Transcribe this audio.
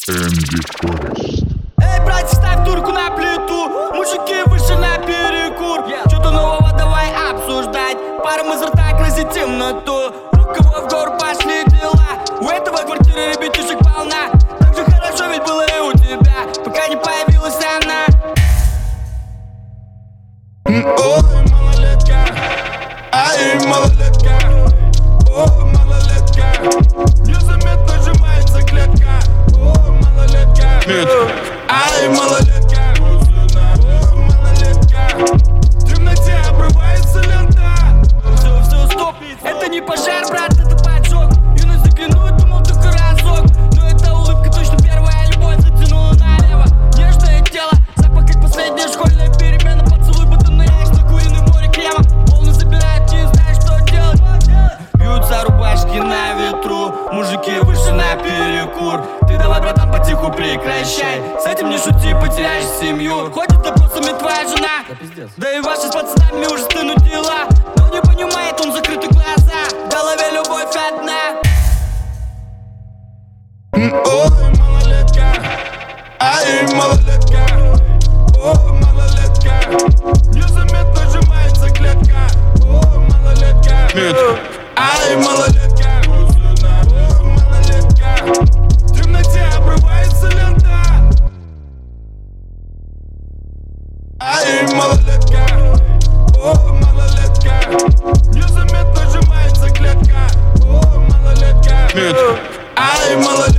Энди Форест. Эй, братья, ставь турку на плиту. Мужики вышли на перекур. Что-то нового давай обсуждать. Паром из рта красит темноту. У кого в гору пошли дела? У этого квартиры ребятишек полна. Так же хорошо ведь было и у тебя, пока не появилась она. Ой, малолетка, ай, малолетка, о, малолетка, незаметно сжимается клетка, о, малолетка, ай, малолетка, о, малолетка, в темноте обрывается лента. Все, стоп, это не пожар, брат, это поджог. Юность заглянул, думал только разок. Но эта улыбка точно первая любовь затянула налево. Нежное тело, запах как последняя школьная перемена. Поцелуй, будто ныряешь на куриное море крема. Волны забирают, не знаешь, что делать. Бьются рубашки на ветру, мужики вышли на перекур. Ты давай, братан, потиху прекращай. С этим не шути, потеряешь семью. Ходит допросами твоя жена. Да и ваши с пацанами уже стынут дела. Но не понимает он закрыты глаза. В голове любовь одна. Ой, малолетка, ай, малолетка, о, малолетка, незаметно сжимается клетка, о, малолетка, ай, малолетка, о, малолетка, в темноте обрывается лента. Ай, малолетка, о, малолетка, незаметно сжимается клетка, о, малолетка, ай, малолетка.